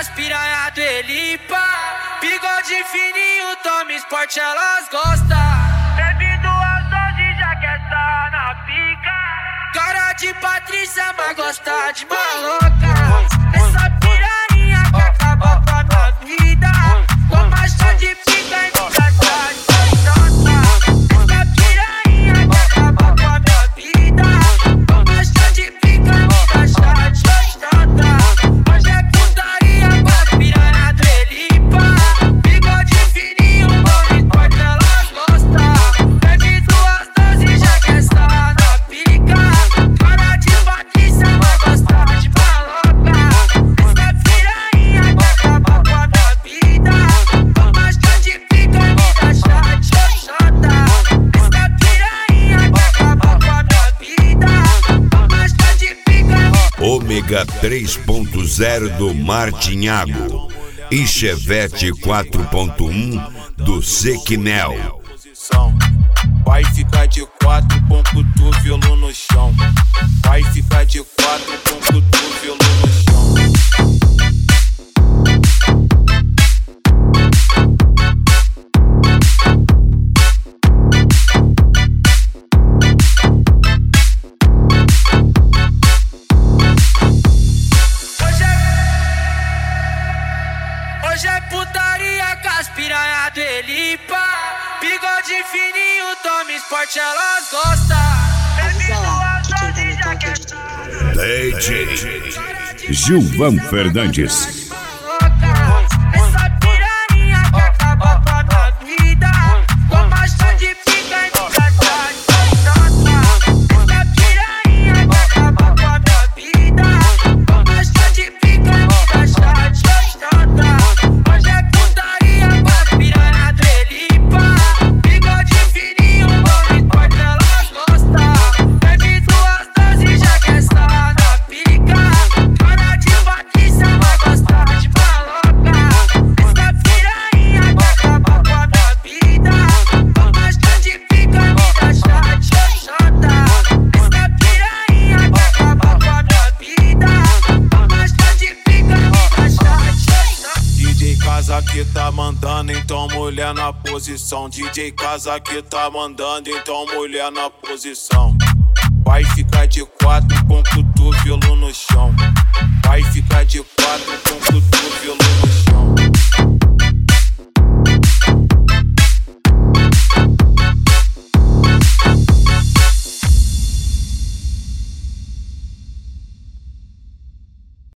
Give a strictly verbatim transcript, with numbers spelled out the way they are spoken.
as piranha do Elipa. Bigode fininho, toma esporte, elas gostam. Bebe duas doses, já quer tá na pica. Cara de Patrícia, mas gosta de maloca. Essa piranha que acabou com a minha vida. Toma chá de pica e me dá chá de xoxota. Essa piranha que acabou com a minha vida. Toma chá de pica e me dá chá de xoxota. Hoje é putaria com as piranha do Elipa. Bigode fininho, bom esporte, elas gostam. Bebe duas doses, já quer estar na pica. Cara de Patrícia, mas gosta de maloca. Essa piranha que acabou com a minha vida. Toma chá de pica e me dá chá de xoxota. Essa piranha que acabou com a minha vida. Toma chá de pica e me... Ômega três ponto zero do Martinhago e Chevette quatro ponto um do Sequinel. Vai ficar de quatro com cotovelo no chão. Vai ficar de quatro com cotovelo no chão. Hoje é putaria com as piranha do Elipa. Bigode fininho, toma esporte, elas gostam. Avisa lá que quem tá no toque é D J Gilvan Fernandes. Essa piranha que acabou com a minha vida. Toma chá de pica e me dá chá de xoxota. Essa piranha que acabou com a minha vida. Toma chá de pica e me dá chá de xoxota. Hoje é putaria com as piranha do Elipa. Bigode fininho, bom esporte, elas gostam. Bebe duas doses, já quer estar na pica. Cara de Patrícia, mas gosta de maloca. Essa piranha que acabou com a minha vida. Toma chá de pica e me dá chá de xoxota. Essa piranha que acabou com a minha vida. Toma chá de pica e me dá chá de xoxota. D J Casa que tá mandando, então mulher na posição. D J Casa que tá mandando, então mulher na posição. Vai ficar de quatro com cotovelo